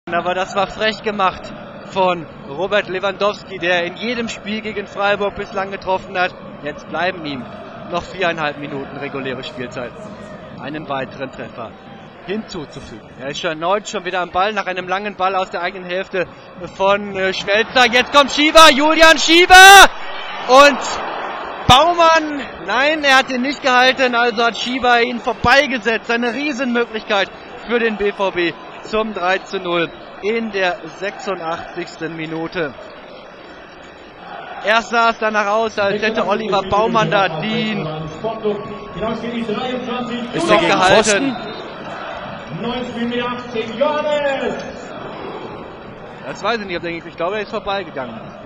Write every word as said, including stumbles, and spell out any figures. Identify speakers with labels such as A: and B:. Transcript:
A: Aber das war frech gemacht von Robert Lewandowski, der in jedem Spiel gegen Freiburg bislang getroffen hat. Jetzt bleiben ihm noch viereinhalb Minuten reguläre Spielzeit. Einen weiteren Treffer hinzuzufügen. Er ist schon erneut schon wieder am Ball nach einem langen Ball aus der eigenen Hälfte von äh, Schmelzer. Jetzt kommt Schieber, Julian Schieber und Baumann. Nein, er hat ihn nicht gehalten, also hat Schieber ihn vorbeigesetzt. Eine Riesenmöglichkeit für den B V B zum drei zu null in der sechsundachtzigsten Minute. Erst sah es danach aus, als hätte Oliver Baumann da den
B: ist noch gehalten.
A: Das weiß ich nicht, ob der, ich glaube, er ist vorbeigegangen.